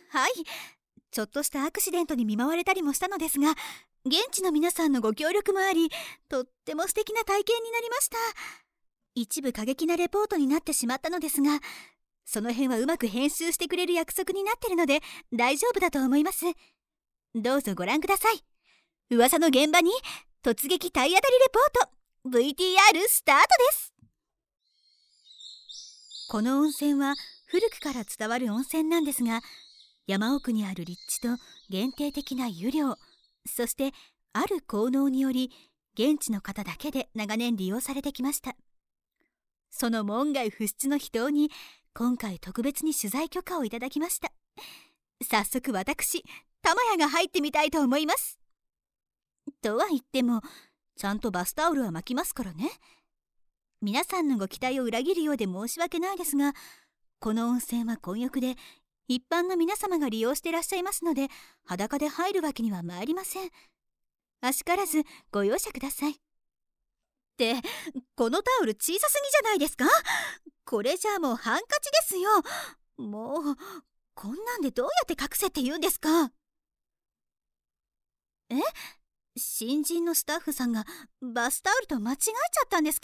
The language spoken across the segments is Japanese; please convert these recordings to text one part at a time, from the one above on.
はい、ちょっとしたアクシデントに見舞われたりもしたのですが、現地の皆さんのご協力もあり、とっても素敵な体験になりました。一部過激なレポートになってしまったのですが、その辺はうまく編集してくれる約束になってるので大丈夫だと思います。どうぞご覧ください。噂の現場に突撃体当たりレポート VTR スタートです。この温泉は古くから伝わる温泉なんですが、山奥にある立地と限定的な湯量、そしてある効能により現地の方だけで長年利用されてきました。その門外不出の秘湯に今回特別に取材許可をいただきました。早速私、玉屋が入ってみたいと思います。とは言ってもちゃんとバスタオルは巻きますからね。皆さんのご期待を裏切るようで申し訳ないですが、この温泉は混浴で一般の皆様が利用していらっしゃいますので、裸で入るわけには参りません。あしからずご容赦ください。って、このタオル小さすぎじゃないですか？これじゃあもうハンカチですよ。もうこんなんでどうやって隠せって言うんですか？え？新人のスタッフさんがバスタオルと間違えちゃったんですか？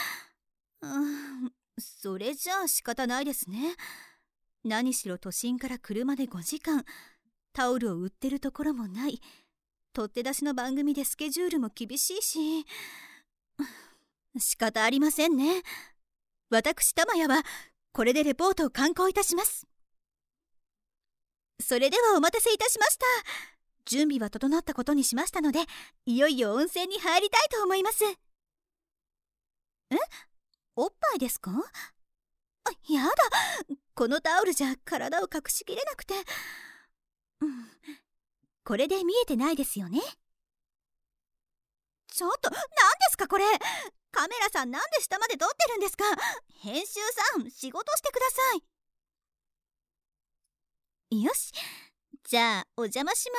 それじゃあ仕方ないですね。何しろ都心から車で5時間、タオルを売ってるところもない、取って出しの番組でスケジュールも厳しいし、仕方ありませんね。私玉谷はこれでレポートを刊行いたします。それではお待たせいたしました。準備は整ったことにしましたので、いよいよ温泉に入りたいと思います。おっぱいですか？やだ、このタオルじゃ体を隠しきれなくて。これで見えてないですよね。ちょっと、何ですかこれ。カメラさん、なんで下まで撮ってるんですか？編集さん、仕事してください。よし、じゃあお邪魔します。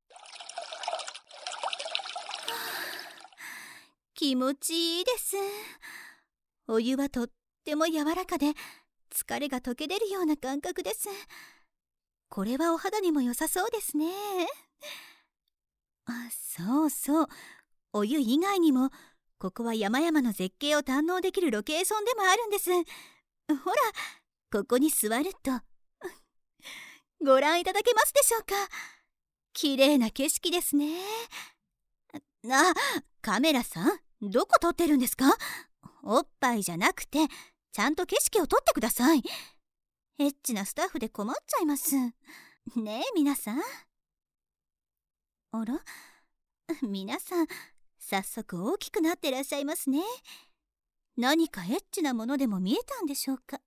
気持ちいいです。お湯はとっても柔らかで疲れが溶け出るような感覚です。これはお肌にも良さそうですね。そうそう、お湯以外にもここは山々の絶景を堪能できるロケーションでもあるんです。ほら、ここに座るとご覧いただけますでしょうか。綺麗な景色ですね。カメラさん、どこ撮ってるんですか？おっぱいじゃなくてちゃんと景色を撮ってください。エッチなスタッフで困っちゃいますねえ皆さん。あら、皆さん早速大きくなってらっしゃいますね。何かエッチなものでも見えたんでしょうか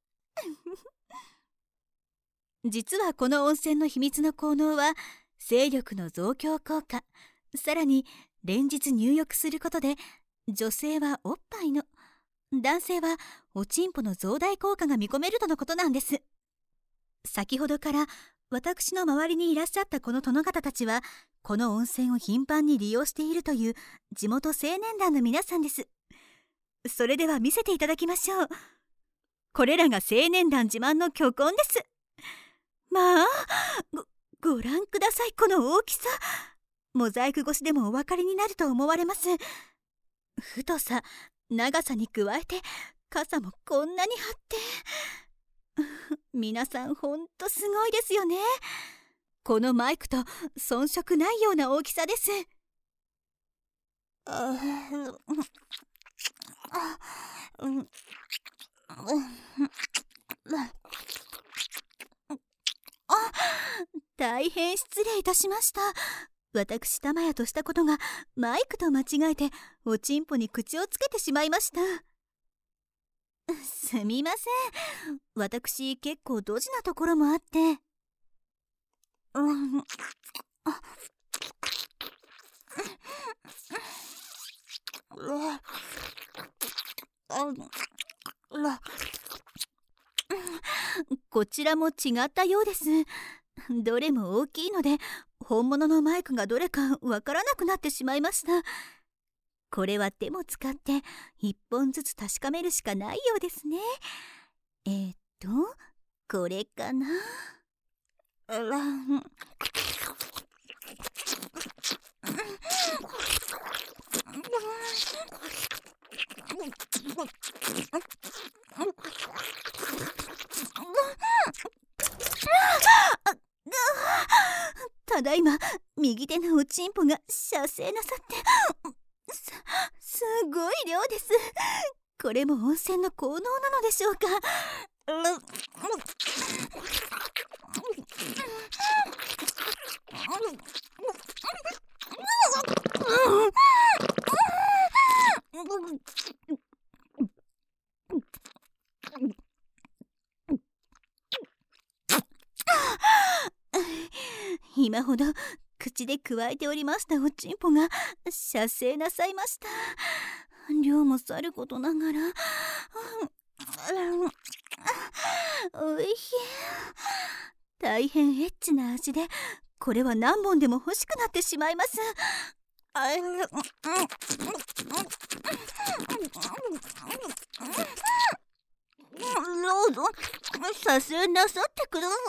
実はこの温泉の秘密の効能は精力の増強効果、さらに連日入浴することで女性はおっぱいの、男性はおちんぽの増大効果が見込めるとのことなんです。先ほどから私の周りにいらっしゃったこの殿方たちはこの温泉を頻繁に利用しているという地元青年団の皆さんです。それでは見せていただきましょう。これらが青年団自慢の巨根です。まあ、ご覧ください、この大きさ。モザイク越しでもお分かりになると思われます。太さ、長さに加えて傘もこんなに張って皆さんほんとすごいですよね。このマイクと遜色ないような大きさです。大変失礼いたしました。私玉屋としたことがマイクと間違えておちんぽに口をつけてしまいました。すみません、私結構ドジなところもあって。こちらも違ったようです。どれも大きいので本物のマイクがどれかわからなくなってしまいました。これは手も使って1本ずつ確かめるしかないようですね。これかな。 ただいま右手のおちんぽが射精なさってすごい量です。これも温泉の効能なのでしょうか。今ほど口でくわえておりましたおちんぽが射精なさいました。量もさることながら、おいしい。大変エッチな味で、これは何本でも欲しくなってしまいます。どうぞ撮影なさってくださ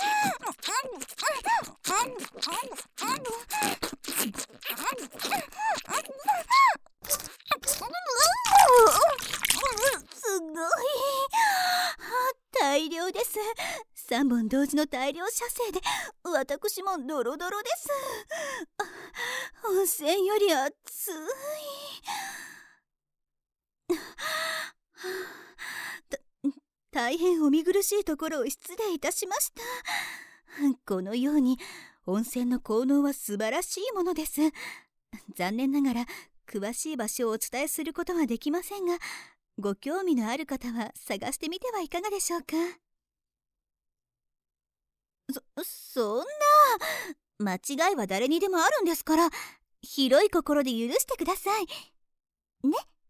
い。すごい大量です。3本同時の大量射精で私もドロドロです。温泉より熱い。大変お見苦しいところを失礼いたしました。このように温泉の効能は素晴らしいものです。残念ながら詳しい場所をお伝えすることはできませんが、ご興味のある方は探してみてはいかがでしょうか。そんな間違いは誰にでもあるんですから、広い心で許してくださいね。